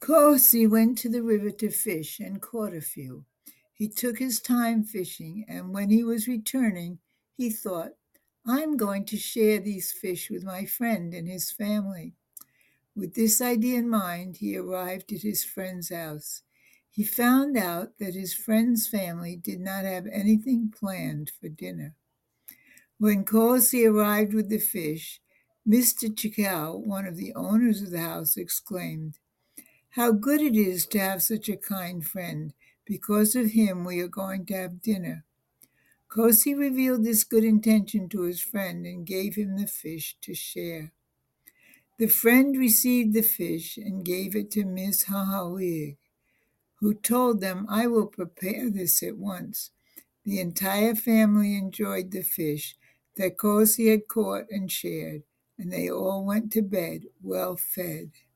Kosi went to the river to fish and caught a few. He took his time fishing, and when he was returning, he thought, I'm going to share these fish with my friend and his family. With this idea in mind, he arrived at his friend's house. He found out that his friend's family did not have anything planned for dinner. When Kosi arrived with the fish, Mr. Chikau, one of the owners of the house, exclaimed, how good it is to have such a kind friend. Because of him, we are going to have dinner. Kosi revealed this good intention to his friend and gave him the fish to share. The friend received the fish and gave it to Miss Hahawig, who told them, I will prepare this at once. The entire family enjoyed the fish that Kosi had caught and shared, and they all went to bed well fed.